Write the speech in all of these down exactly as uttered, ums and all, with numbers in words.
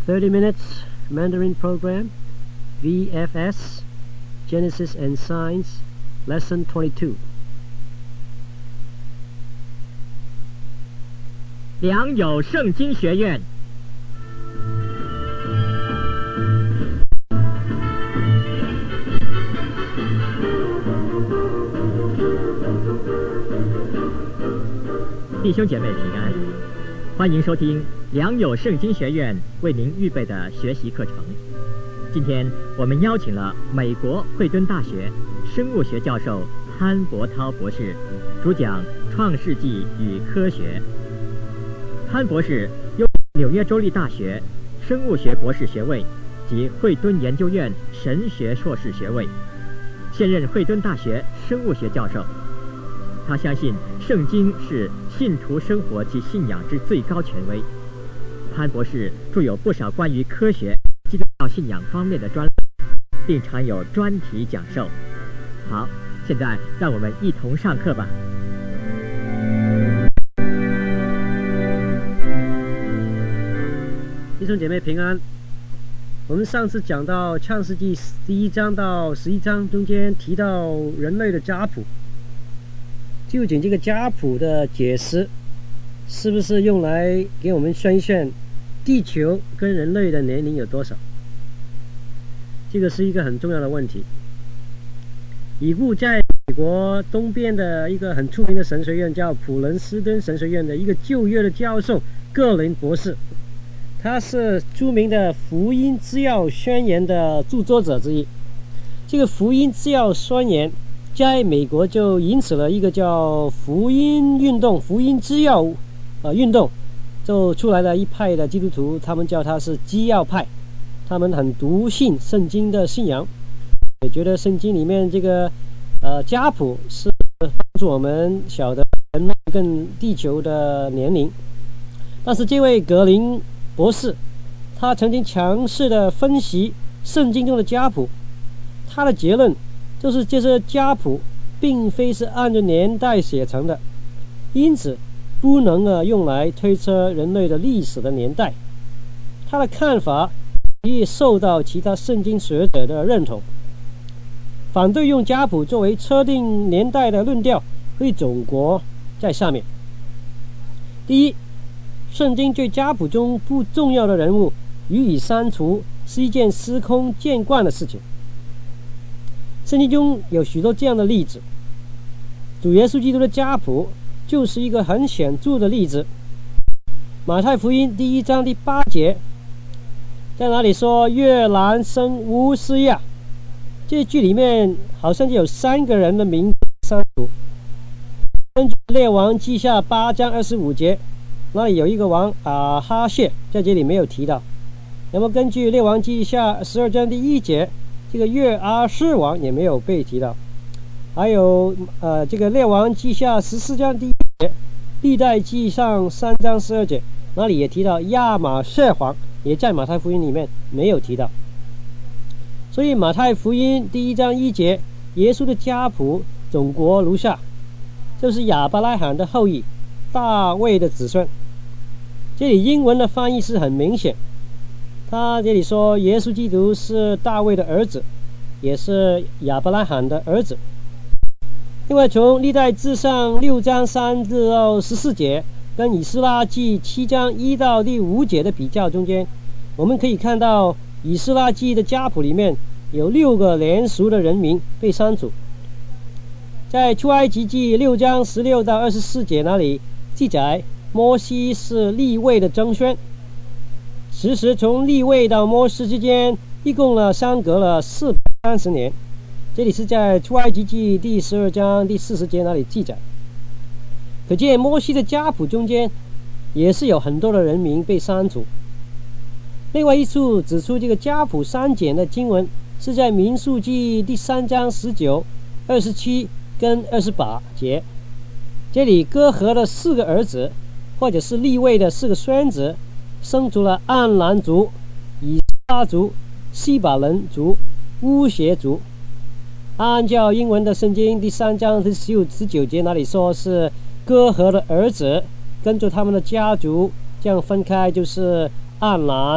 thirty minutes Mandarin program, V F S, Genesis and Signs, Lesson twenty-two. 良友圣经学院。弟兄姐妹平安，欢迎收听良友圣经学院为您预备的学习课程。今天我们邀请了美国惠顿大学生物学教授潘伯涛博士，主讲创世纪与科学。潘博士拥有纽约州立大学生物学博士学位及惠顿研究院神学硕士学位，现任惠顿大学生物学教授。他相信圣经是信徒生活及信仰之最高权威。潘博士著有不少关于科学、基督教信仰方面的专论，并常有专题讲授。好，现在让我们一同上课吧。 弟兄姐妹平安。我们上次讲到创世纪第一章到十一章中间提到人类的家谱，究竟这个家谱的解释是不是用来给我们算一算地球跟人类的年龄有多少？这个是一个很重要的问题。已故在美国东边的一个很出名的神学院叫普伦斯顿神学院的一个旧约的教授格林博士，他是著名的福音之钥宣言的著作者之一。这个福音之钥宣言在美国就引起了一个叫福音运动、福音之钥呃运动，就出来了一派的基督徒，他们叫他是基要派，他们很笃信圣经的信仰，也觉得圣经里面这个呃家谱是帮助我们晓得人类跟地球的年龄。但是这位格林博士他曾经强势的分析圣经中的家谱，他的结论就是这些家谱并非是按照年代写成的，因此不能啊用来推测人类的历史的年代。他的看法也受到其他圣经学者的认同。反对用家谱作为测定年代的论调可以总括在下面。第一，圣经对家谱中不重要的人物予以删除是一件司空见惯的事情。圣经中有许多这样的例子，主耶稣基督的家谱就是一个很显著的例子。马太福音第一章第八节在哪里说约兰生乌斯亚，这句里面好像就有三个人的名字删除。根据列王记下八章二十五节，那里有一个王啊哈谢，在这里没有提到。那么根据列王记下十二章第一节，这个约阿施王也没有被提到。还有呃这个列王记下十四章第一节，历代记上三章十二节，那里也提到亚玛谢王，也在马太福音里面没有提到。所以马太福音第一章一节，耶稣的家谱总国如下，就是亚伯拉罕的后裔，大卫的子孙。这里英文的翻译是很明显，他这里说耶稣基督是大卫的儿子，也是亚伯拉罕的儿子。另外从历代志上六章三到十四节跟以斯拉记七章一到第五节的比较中间，我们可以看到以斯拉记的家谱里面有六个连属的人名被删除。在出埃及记六章十六到二十四节那里记载摩西是利未的曾孙，其实从利未到摩西之间一共呢相隔了四百三十年，这里是在出埃及记第十二章第四十节那里记载。可见摩西的家谱中间也是有很多的人名被删除。另外一处指出这个家谱删减的经文是在民数记第三章十九、二十七跟二十八节，这里哥和的四个儿子或者是利未的四个孙子生出了暗兰族、以撒族、西巴伦族、乌协族。按照英文的圣经第三章第十五、十九节那里说是哥和的儿子跟着他们的家族这样分开，就是暗兰、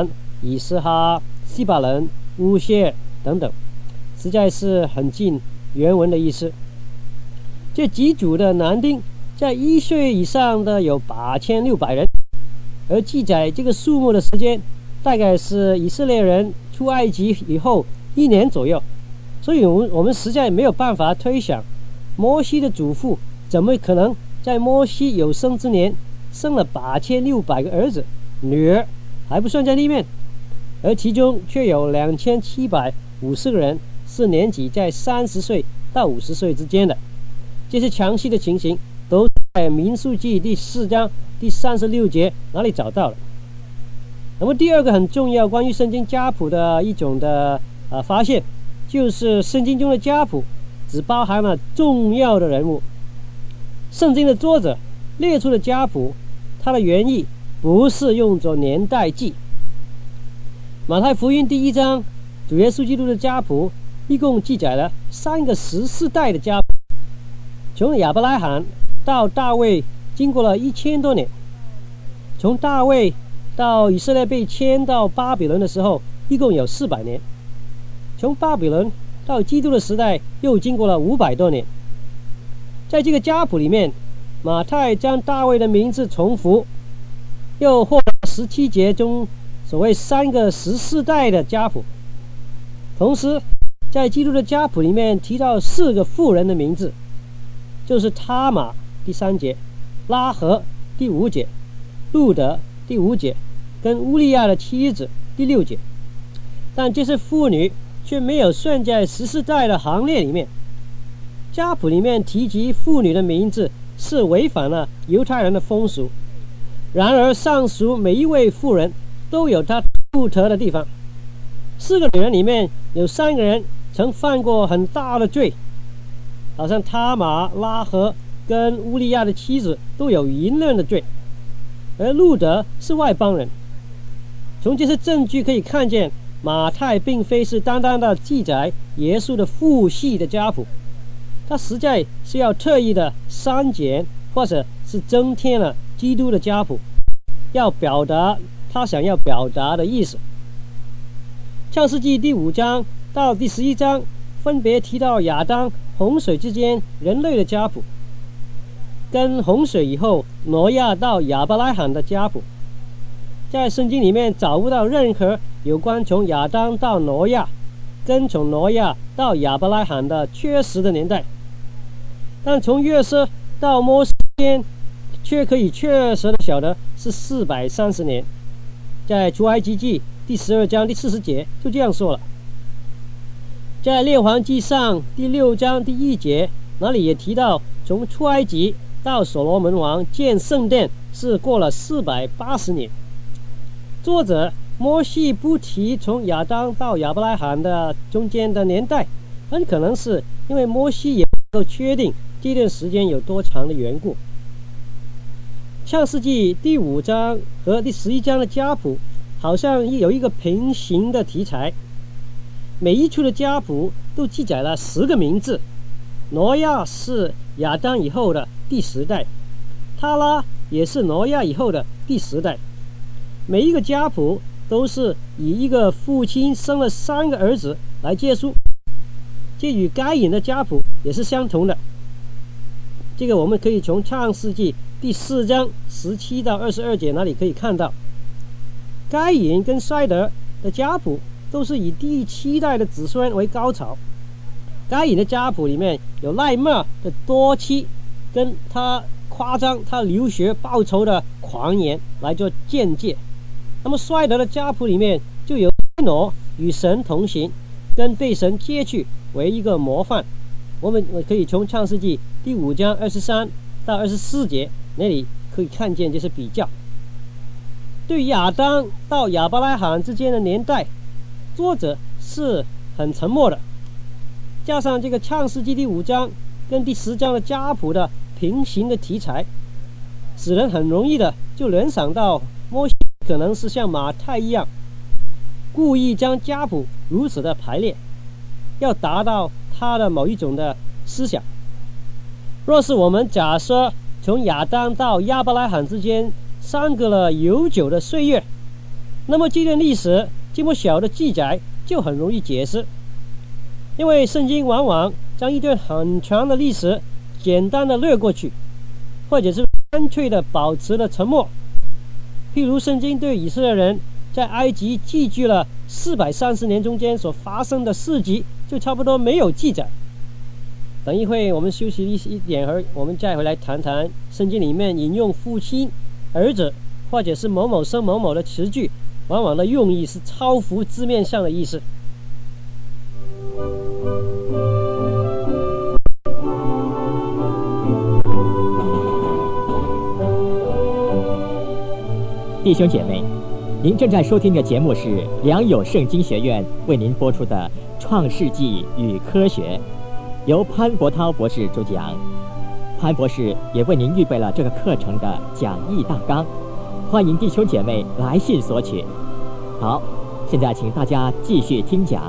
以斯哈、西巴伦、乌谢等等，实在是很近原文的意思。这几组的男丁在一岁以上的有八千六百人，而记载这个数目的时间大概是以色列人出埃及以后一年左右，所以我们我们实在没有办法推想摩西的祖父怎么可能在摩西有生之年生了八千六百个儿子女儿还不算在里面，而其中却有两千七百五十个人是年纪在三十岁到五十岁之间的。这些详细的情形都在民数记第四章第三十六节哪里找到了。那么第二个很重要关于圣经家谱的一种的呃发现，就是圣经中的家谱只包含了重要的人物。圣经的作者列出的家谱，它的原意不是用作年代记。马太福音第一章主耶稣基督的家谱一共记载了三个十四代的家谱，从亚伯拉罕到大卫经过了一千多年，从大卫到以色列被迁到巴比伦的时候一共有四百年，从巴比伦到基督的时代又经过了五百多年。在这个家谱里面，马太将大卫的名字重复，又获得十七节中所谓三个十四代的家谱。同时在基督的家谱里面提到四个妇人的名字，就是他玛第三节，拉合第五节，路德第五节，跟乌利亚的妻子第六节。但这些妇女却没有算在十四代的行列里面。家谱里面提及妇女的名字是违反了犹太人的风俗，然而上述每一位妇人都有她不得的地方。四个女人里面有三个人曾犯过很大的罪，好像他玛、拉合跟乌利亚的妻子都有淫乱的罪，而路德是外邦人。从这些证据可以看见，马太并非是单单的记载耶稣的父系的家谱，他实在是要特意的删减或者是增添了基督的家谱，要表达他想要表达的意思。创世纪第五章到第十一章分别提到亚当、洪水之间人类的家谱，跟洪水以后挪亚到亚伯拉罕的家谱。在圣经里面找不到任何有关从亚当到挪亚跟从挪亚到亚伯拉罕的确实的年代，但从约瑟到摩西间却可以确实的晓得是四百三十年。在出埃及记第十二章第四十节就这样说了。在列王记上第六章第一节那里也提到，从出埃及到所罗门王建圣殿是过了四百八十年。作者摩西不提从亚当到亚伯拉罕的中间的年代，很可能是因为摩西也不能够确定这段时间有多长的缘故。创世纪第五章和第十一章的家谱好像有一个平行的题材，每一处的家谱都记载了十个名字。挪亚是亚当以后的第十代，他拉也是挪亚以后的第十代。每一个家谱都是以一个父亲生了三个儿子来结束，这与该隐的家谱也是相同的。这个我们可以从创世纪第四章十七到二十二节那里可以看到，该隐跟塞德的家谱都是以第七代的子孙为高潮。该隐的家谱里面有赖末的多妻，跟他夸张他流血报仇的狂言来做见解。那么塞德的家谱里面就有该挪与神同行，跟被神接去为一个模范。我们可以从创世纪第五章二十三到二十四节那里可以看见这些比较。对于亚当到亚伯拉罕之间的年代，作者是很沉默的，加上这个创世纪第五章跟第十章的家谱的平行的题材，使人很容易的就联想到摩西可能是像马太一样故意将家谱如此的排列，要达到他的某一种的思想。若是我们假设从亚当到亚伯拉罕之间相隔了悠久的岁月， 那么这段历史这么小的记载就很容易解释，因为圣经往往将一段很长的历史简单的略过去，或者是干脆的保持了沉默。譬如圣经对以色列人在埃及寄居了四百三十年中间所发生的事迹，就差不多没有记载。等一会我们休息一点会，我们再回来谈谈圣经里面引用父亲、儿子或者是某某生某某的词句，往往的用意是超乎字面上的意思。 弟兄姐妹，您正在收听的节目是良友圣经学院为您播出的《创世纪与科学》，由潘伯涛博士主讲。潘博士也为您预备了这个课程的讲义大纲，欢迎弟兄姐妹来信索取。好，现在请大家继续听讲。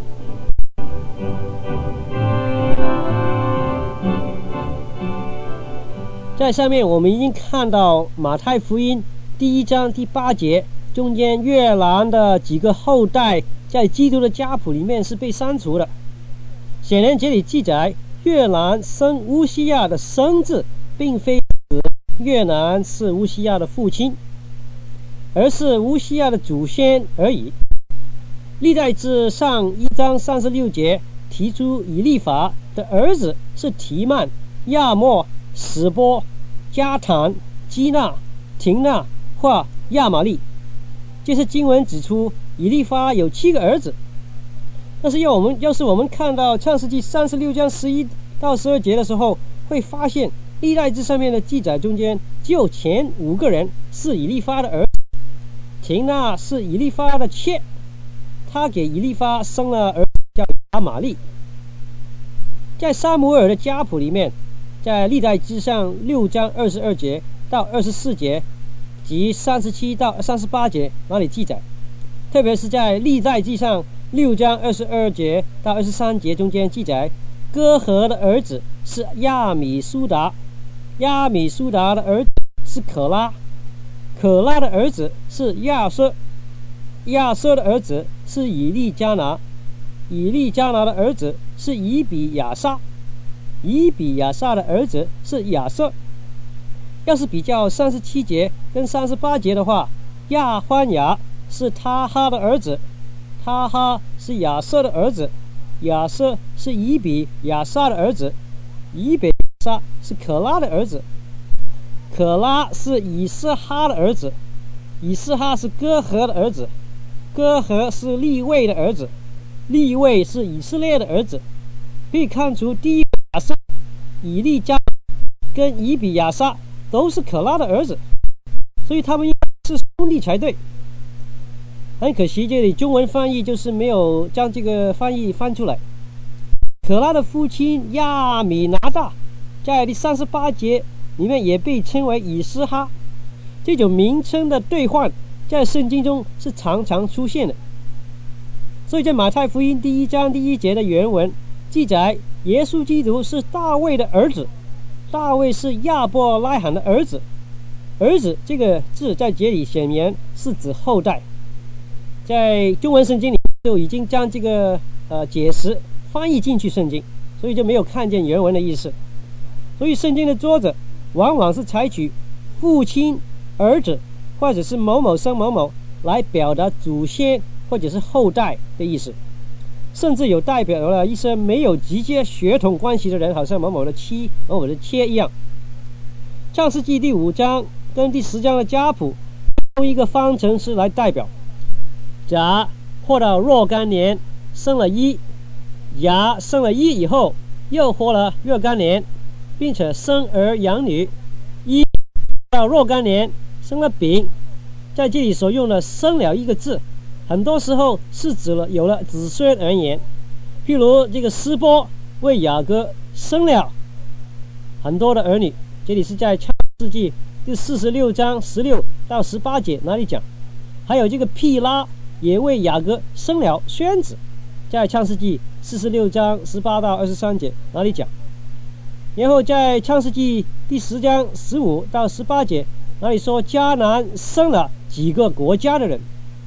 在上面我们已经看到马太福音第一章第八节中间约兰的几个后代在基督的家谱里面是被删除的。显然这里记载约兰生乌西亚的生字并非指约兰是乌西亚的父亲，而是乌西亚的祖先而已。历代志上一章三十六节提出以利法的儿子是提曼、亚莫、史波、加坦、基纳、廷纳或亚玛利。这是经文指出以利法有七个儿子。但是要我们要是我们看到创世纪三十六章十一到十二节的时候，会发现历代志上面的记载中间只有前五个人是以利法的儿子。廷纳是以利法的妾，他给以利法生了儿子叫亚玛利。在撒母耳的家谱里面，在历代志上六章二十二节到二十四节及三十七到三十八节那里记载，特别是在历代记上六章二十二节到二十三节中间记载，哥和的儿子是亚米苏达，亚米苏达的儿子是可拉，可拉的儿子是亚瑟，亚瑟的儿子是以利加拿，以利加拿的儿子是以比亚撒，以比亚撒的儿子是亚瑟。要是比较三十七节跟三十八节的话，亚欢雅是他哈的儿子，他哈是亚瑟的儿子，亚瑟是以比亚撒的儿子，以比亚撒是可拉的儿子，可拉是以斯哈的儿子，以斯哈是哥和的儿子，哥和是利位的儿子，利位是以色列的儿子。可以看出第一个亚瑟、以利加跟以比亚撒都是可拉的儿子，所以他们应该是兄弟才对。很可惜这里中文翻译就是没有将这个翻译翻出来。可拉的父亲亚米拿大在第三十八节里面也被称为以斯哈，这种名称的兑换在圣经中是常常出现的。所以在马太福音第一章第一节的原文记载，耶稣基督是大卫的儿子，大卫是亚伯拉罕的儿子。儿子这个字在这里显然是指后代，在中文圣经里就已经将这个呃解释翻译进去圣经，所以就没有看见原文的意思。所以圣经的作者往往是采取父亲、儿子或者是某某生某某来表达祖先或者是后代的意思，甚至有代表了一些没有直接血统关系的人，好像某某的妻、某某的妾一样。创世纪第五章跟第十章的家谱用一个方程式来代表，甲活到若干年生了一，甲生了一以后又活了若干年，并且生儿养女，一到若干年生了丙。在这里所用的生了一个字，很多时候是指了有了子孙而言。譬如这个斯波为雅各生了很多的儿女，这里是在创世纪第四十六章十六到十八节哪里讲。还有这个毗拉也为雅各生了孙子，在创世纪四十六章十八到二十三节哪里讲。然后在创世纪第十章十五到十八节哪里说迦南生了几个国家的人，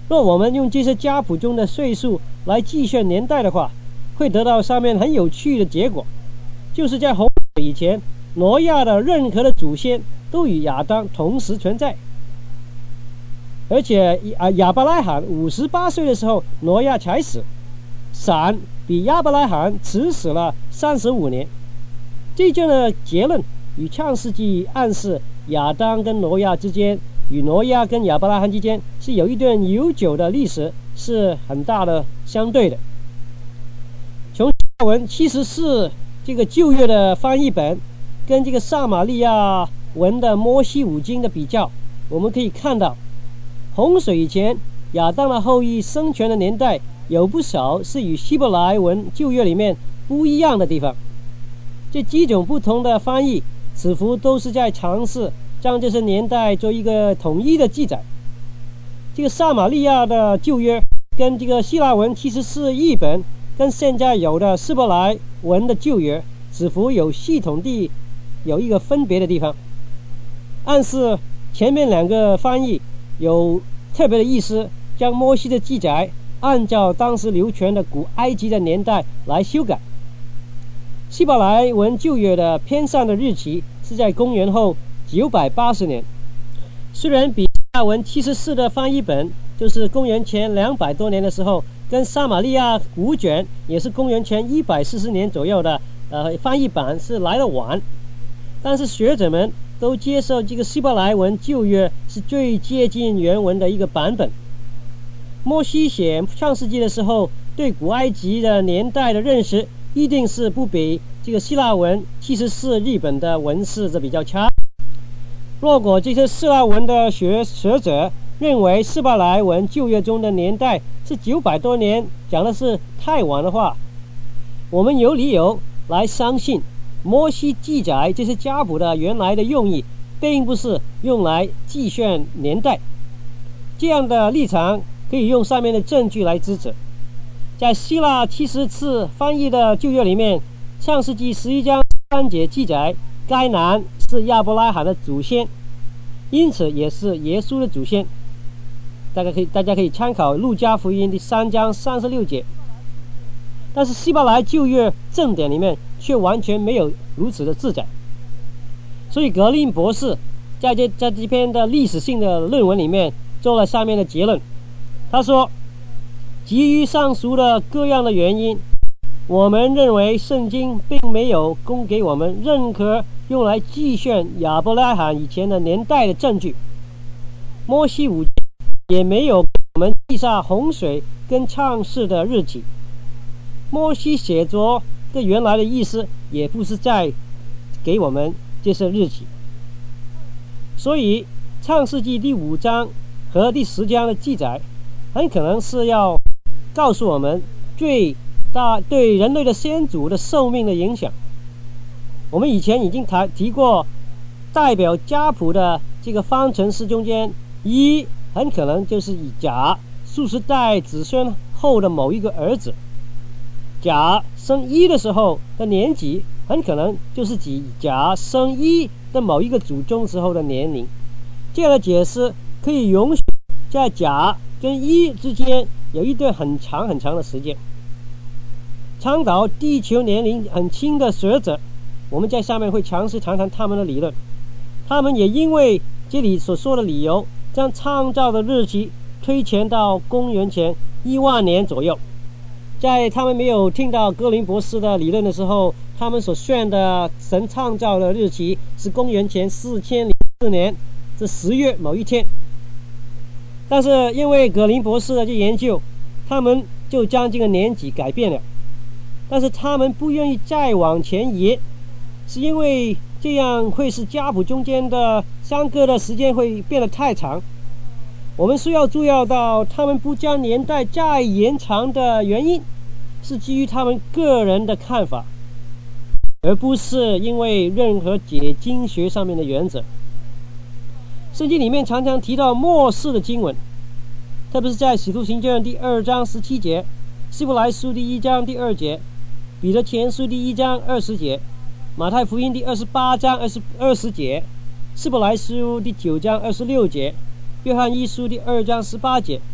若我们用这些家谱中的岁数来计算年代的话，会得到上面很有趣的结果，就是在洪水以前，挪亚的任何的祖先都与亚当同时存在。而且啊，亚伯拉罕五十八岁的时候，挪亚才死，闪比亚伯拉罕迟死了三十五年。这样的结论与创世纪暗示亚当跟挪亚之间，与挪亚跟亚伯拉罕之间是有一段悠久的历史，是很大的相对的。从希腊文七十四这个旧约的翻译本跟这个撒玛利亚文的摩西五经的比较，我们可以看到洪水以前亚当的后裔生存的年代有不少是与希伯来文旧约里面不一样的地方。这几种不同的翻译似乎都是在尝试将这些年代做一个统一的记载。这个撒玛利亚的旧约跟这个希腊文七十四译本跟现在有的希伯来文的旧约似乎有系统地有一个分别的地方，暗示前面两个翻译有特别的意思，将摩西的记载按照当时流传的古埃及的年代来修改。希伯来文旧约的偏上的日期是在公元后九百八十年，虽然比希腊文七十四的翻译本就是公元前两百多年的时候，跟撒玛利亚古卷也是公元前一百四十年左右的呃翻译版是来得晚，但是学者们都接受这个希伯来文旧约是最接近原文的一个版本。摩西写创世纪的时候，对古埃及的年代的认识一定是不比这个希腊文七十四日本的文字这比较差。如果这些希腊文的学学者认为希伯来文旧约中的年代是九百多年，讲的是太晚的话，我们有理由来相信摩西记载这些家谱的原来的用意并不是用来计算年代。这样的立场可以用上面的证据来支持。在希腊七十次翻译的旧约里面，创世纪十一章三节记载该男是亚伯拉罕的祖先，因此也是耶稣的祖先。大家可以大家可以参考路加福音第三章三十六节。但是希伯来旧约正典里面却完全没有如此的记载，所以格林博士在这在这篇的历史性的论文里面做了下面的结论。他说，基于上述的各样的原因，我们认为圣经并没有供给我们任何用来计算亚伯拉罕以前的年代的证据。摩西五经也没有给我们记下洪水跟创世的日期。摩西写作的原来的意思也不是在给我们这些日期。所以创世纪第五章和第十章的记载很可能是要告诉我们最大对人类的先祖的寿命的影响。我们以前已经谈提过，代表家谱的这个方程式中间，一很可能就是以甲数十代子孙后的某一个儿子，甲生一的时候的年纪很可能就是指甲生一的某一个祖宗时候的年龄。这样的解释可以容许在甲跟一之间有一段很长很长的时间。倡导地球年龄很轻的学者，我们在下面会尝试谈谈他们的理论。他们也因为这里所说的理由，将创造的日期推前到公元前一万年左右。在他们没有听到哥林博士的理论的时候，他们所算的神创造的日期是公元前四千零四年这十月某一天。但是因为格林博士的这研究，他们就将这个年纪改变了。但是他们不愿意再往前移，是因为这样会使家谱中间的相隔的时间会变得太长。我们需要注意到，他们不将年代再延长的原因是基于他们个人的看法，而不是因为任何解经学上面的原则。圣经里面常常提到末世的经文，特别是在使徒行传第二章十七节，希伯来书第一章第二节，彼得前书第一章二十节，马太福音第二十八章二十二十节，希伯来书第九章二十六节，约翰一书第二章十八节。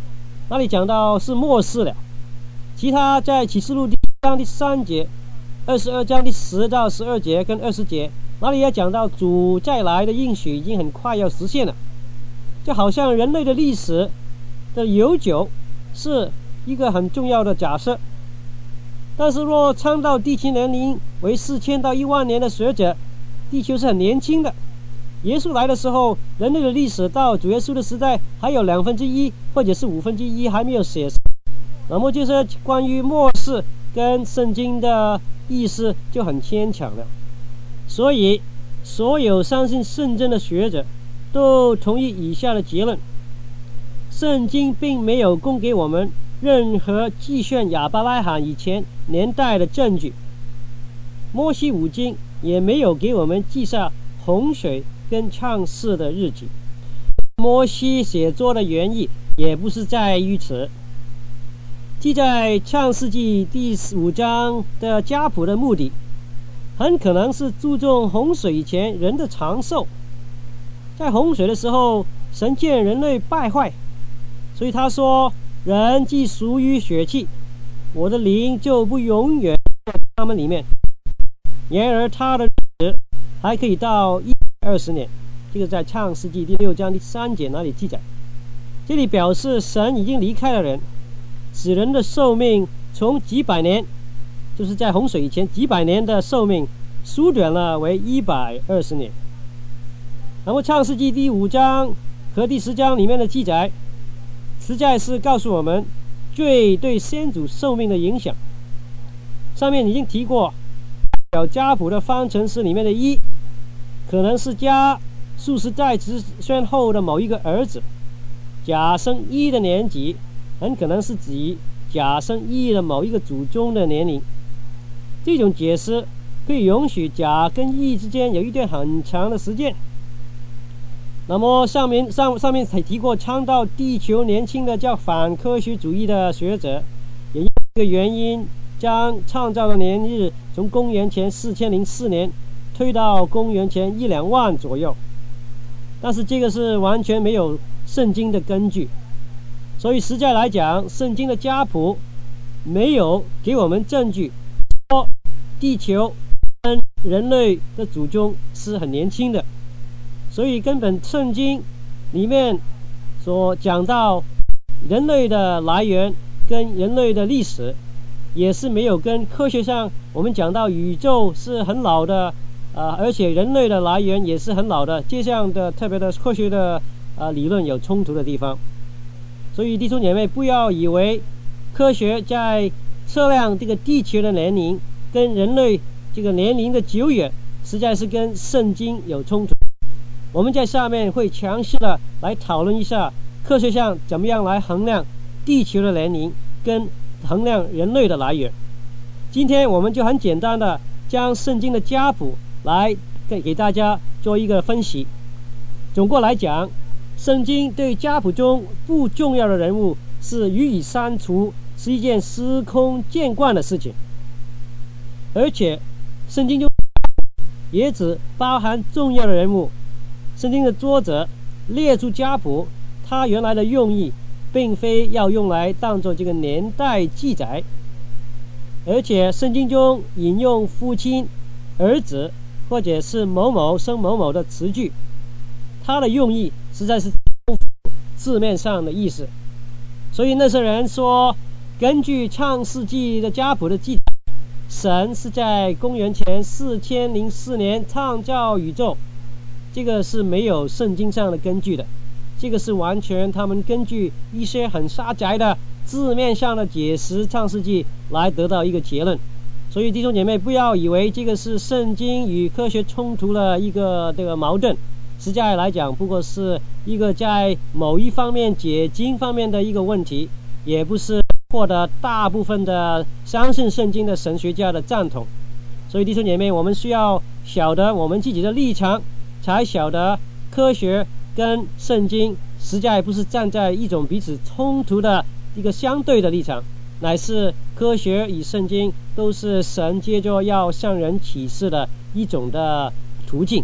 那里讲到是末世了。其他在启示录第一章第三节、二十二章第十到十二节跟二十节，那里也讲到主再来的应许已经很快要实现了，就好像人类的历史的悠久是一个很重要的假设。但是若参照地球年龄为四千到一万年的学者，地球是很年轻的。耶稣来的时候，人类的历史到主耶稣的时代还有两分之一或者是五分之一还没有写。那么就是关于末世跟圣经的意思就很牵强了。所以所有相信圣经的学者都同意以下的结论：圣经并没有供给我们任何计算亚伯拉罕以前年代的证据，摩西五经也没有给我们记下洪水跟创世的日期，摩西写作的原意也不是在于此。记在创世纪第五章的家谱的目的，很可能是注重洪水以前人的长寿。在洪水的时候，神见人类败坏，所以他说：人既属于血气，我的灵就不永远在他们里面。然而他的日子还可以到一百二十年，这个在创世纪第六章第三节那里记载。这里表示神已经离开了人，使人的寿命从几百年，就是在洪水以前几百年的寿命缩短了为一百二十年。那么创世纪第五章和第十章里面的记载，实在是告诉我们罪对先祖寿命的影响。上面已经提过，表家谱的方程式里面的一，可能是加数十代子孙后的某一个儿子。甲生一的年纪很可能是指甲生一的某一个祖宗的年龄。这种解释可以允许甲跟乙之间有一段很长的时间。那么上面上上面才提过，倡导地球年轻的叫反科学主义的学者，也因这个原因将创造的年日从公元前四千零四年推到公元前一两万左右。但是这个是完全没有圣经的根据，所以实在来讲，圣经的家谱没有给我们证据说地球跟人类的祖宗是很年轻的。所以根本圣经里面所讲到人类的来源跟人类的历史，也是没有跟科学上我们讲到宇宙是很老的，呃，而且人类的来源也是很老的，这样的特别的科学的呃理论有冲突的地方。所以弟兄姐妹，不要以为科学在测量这个地球的年龄跟人类这个年龄的久远，实在是跟圣经有冲突。我们在下面会详细的来讨论一下科学上怎么样来衡量地球的年龄跟衡量人类的来源。今天我们就很简单的将圣经的家谱来给给大家做一个分析。总括来讲，圣经对家谱中不重要的人物是予以删除，是一件司空见惯的事情。而且圣经中也只包含重要的人物。圣经的作者列出家谱，他原来的用意并非要用来当作这个年代记载，而且圣经中引用父亲、儿子或者是某某生某某的词句，他的用意实在是字面上的意思。所以那些人说，根据创世纪的家谱的记载，神是在公元前四千零四年创造宇宙，这个是没有圣经上的根据的，这个是完全他们根据一些很狭窄的字面上的解释创世纪来得到一个结论。所以弟兄姐妹，不要以为这个是圣经与科学冲突的一个这个矛盾，实在来讲不过是一个在某一方面解经方面的一个问题，也不是获得大部分的相信圣经的神学家的赞同。所以弟兄姐妹，我们需要晓得我们自己的立场，才晓得科学跟圣经实在不是站在一种彼此冲突的一个相对的立场，乃是科学与圣经都是神接着要向人启示的一种的途径。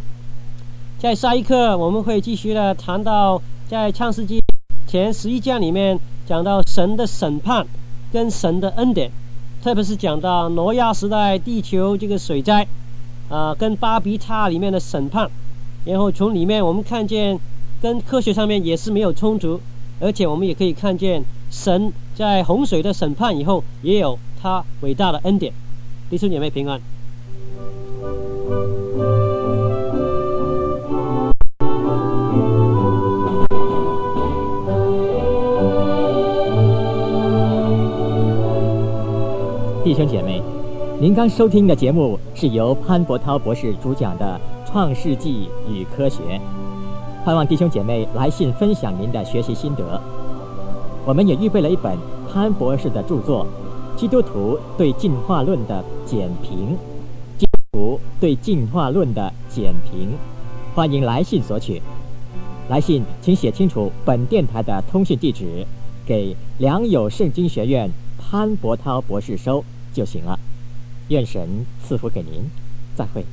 在下一课我们会继续的谈到在创世纪前十一章里面讲到神的审判跟神的恩典，特别是讲到挪亚时代地球这个水灾啊、呃，跟巴比塔里面的审判，然后从里面我们看见跟科学上面也是没有冲突，而且我们也可以看见神在洪水的审判以后也有他伟大的恩典。弟兄姐妹平安。 弟兄姐妹，您刚收听的节目是由潘伯涛博士主讲的《创世纪与科学》，盼望弟兄姐妹来信分享您的学习心得。我们也预备了一本潘博士的著作《基督徒对进化论的简评》，基督徒对进化论的简评，欢迎来信索取。来信请写清楚本电台的通讯地址，给良友圣经学院潘伯涛博士收就行了。愿神赐福给您，再会。